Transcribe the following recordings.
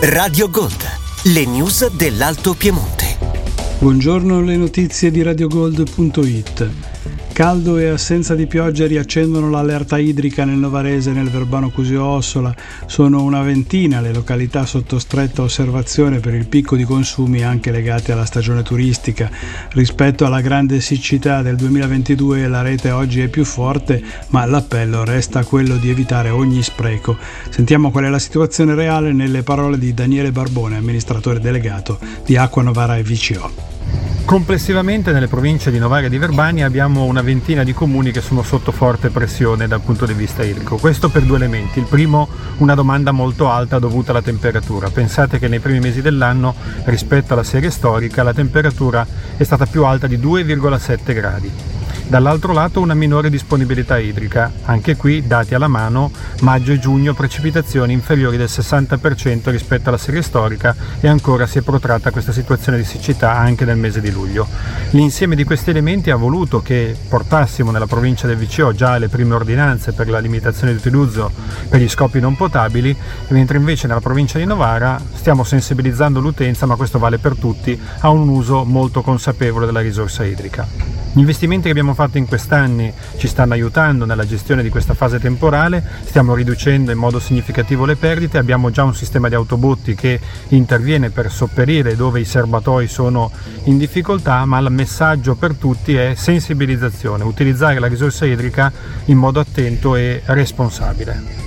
Radio Gold, le news dell'Alto Piemonte. Buongiorno, le notizie di radiogold.it. Caldo e assenza di pioggia riaccendono l'allerta idrica nel Novarese e nel Verbano Cusio Ossola. Sono una ventina le località sotto stretta osservazione per il picco di consumi anche legati alla stagione turistica. Rispetto alla grande siccità del 2022 la rete oggi è più forte, ma l'appello resta quello di evitare ogni spreco. Sentiamo qual è la situazione reale nelle parole di Daniele Barbone, amministratore delegato di Acqua Novara e VCO. Complessivamente nelle province di Novara e di Verbania abbiamo una ventina di comuni che sono sotto forte pressione dal punto di vista idrico. Questo per due elementi. Il primo, una domanda molto alta dovuta alla temperatura. Pensate che nei primi mesi dell'anno rispetto alla serie storica la temperatura è stata più alta di 2,7 gradi. Dall'altro lato una minore disponibilità idrica, anche qui dati alla mano, maggio e giugno precipitazioni inferiori del 60% rispetto alla serie storica e ancora si è protratta questa situazione di siccità anche nel mese di luglio. L'insieme di questi elementi ha voluto che portassimo nella provincia del VCO già le prime ordinanze per la limitazione di utilizzo per gli scopi non potabili, mentre invece nella provincia di Novara stiamo sensibilizzando l'utenza, ma questo vale per tutti, a un uso molto consapevole della risorsa idrica. Gli investimenti che abbiamo fatto in quest'anni ci stanno aiutando nella gestione di questa fase temporale, stiamo riducendo in modo significativo le perdite, abbiamo già un sistema di autobotti che interviene per sopperire dove i serbatoi sono in difficoltà, ma il messaggio per tutti è sensibilizzazione, utilizzare la risorsa idrica in modo attento e responsabile.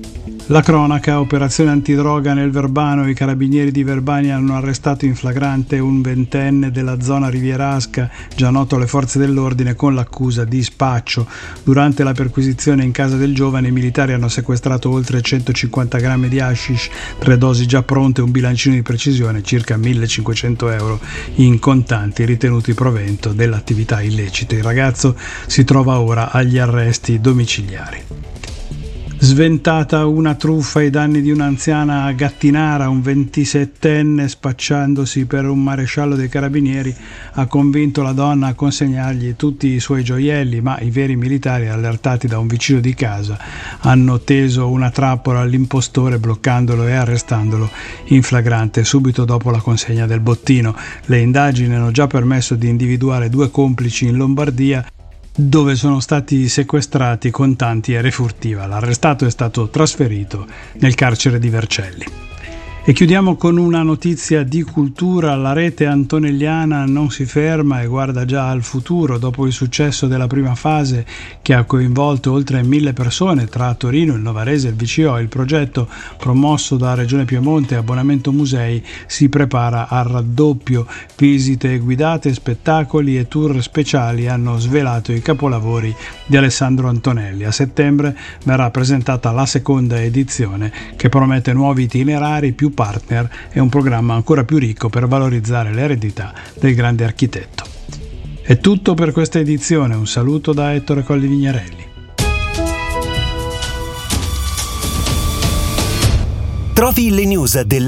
La cronaca, operazione antidroga nel Verbano, i carabinieri di Verbania hanno arrestato in flagrante un ventenne della zona rivierasca, già noto alle forze dell'ordine, con l'accusa di spaccio. Durante la perquisizione in casa del giovane i militari hanno sequestrato oltre 150 grammi di hashish, 3 dosi già pronte, un bilancino di precisione, circa 1.500 euro in contanti ritenuti provento dell'attività illecita. Il ragazzo si trova ora agli arresti domiciliari. Sventata una truffa ai danni di un'anziana a Gattinara, un 27enne spacciandosi per un maresciallo dei carabinieri ha convinto la donna a consegnargli tutti i suoi gioielli, ma i veri militari, allertati da un vicino di casa, hanno teso una trappola all'impostore bloccandolo e arrestandolo in flagrante subito dopo la consegna del bottino. Le indagini hanno già permesso di individuare 2 complici in Lombardia, dove sono stati sequestrati contanti e refurtiva. L'arrestato è stato trasferito nel carcere di Vercelli. E chiudiamo con una notizia di cultura. La rete antonelliana non si ferma e guarda già al futuro. Dopo il successo della prima fase, che ha coinvolto oltre 1.000 persone tra Torino, il Novarese e il VCO, il progetto promosso da Regione Piemonte e Abbonamento Musei si prepara al raddoppio. Visite guidate, spettacoli e tour speciali hanno svelato i capolavori di Alessandro Antonelli. A settembre verrà presentata la seconda edizione, che promette nuovi itinerari, più partner e un programma ancora più ricco per valorizzare l'eredità del grande architetto. È tutto per questa edizione, un saluto da Ettore Colli Vignarelli. Trovi le news del